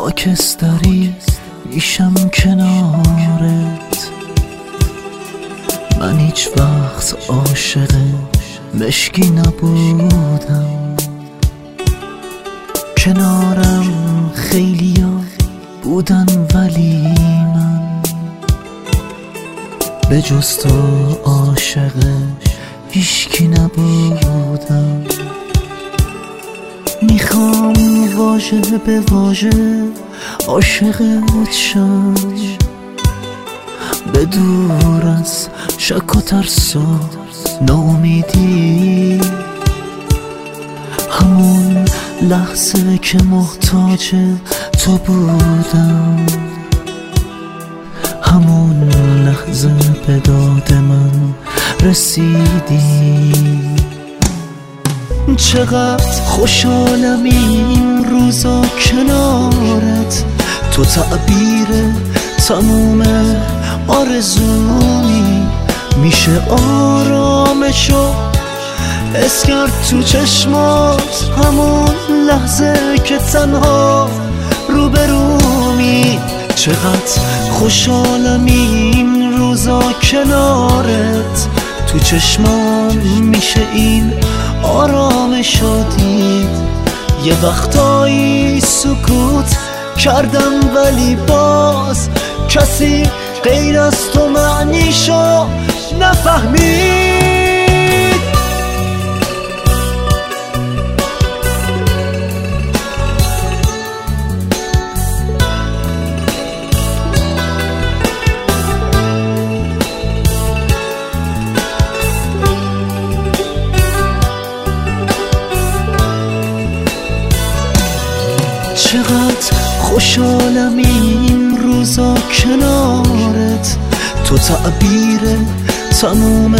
خاکستری میشم کنارت. من هیچ وقت عاشق مشکی نبودم، کنارم خیلیا بودن ولی من به جز تو عاشق هیچکی نبودم. میخوام واژه به واژه عاشقت شم، به دور از شک و ترس و ناامیدی. همون لحظه که محتاج تو بودم، همون لحظه به داد من رسیدی. چقدر خوشحالم این روزا کنارت، تو تعبیر تموم آرزومی. میشه آرامشو حس کرد تو چشمات، همون لحظه که تنها روبرومی. چقدر خوشحالم این روزا کنارت، تو چشمام میشه این آرامشو دید. یه وقتایی سکوت کردم ولی باز کسی غیر از تو معنیشو نفهمید. چقدر خوشحالم این روزا کنارت، تو تعبیر تموم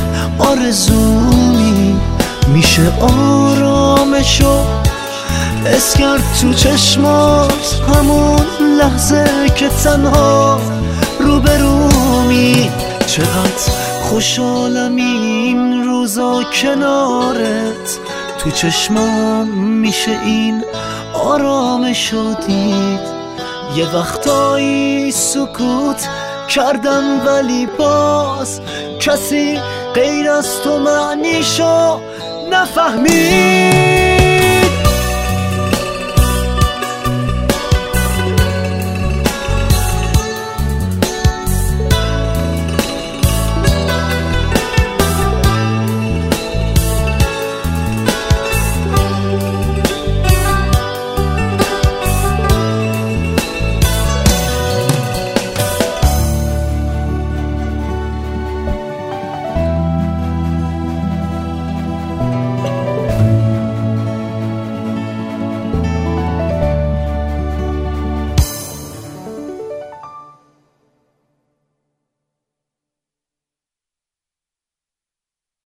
آرزومی. میشه آرامشو حس کرد تو چشمات، همون لحظه که تنها روبرومی. چقدر خوشحالم این روزا کنارت، تو چشمام میشه این آرامشو دید. یه وقتایی سکوت کردم ولی باز کسی غیر از تو معنیشو نفهمید.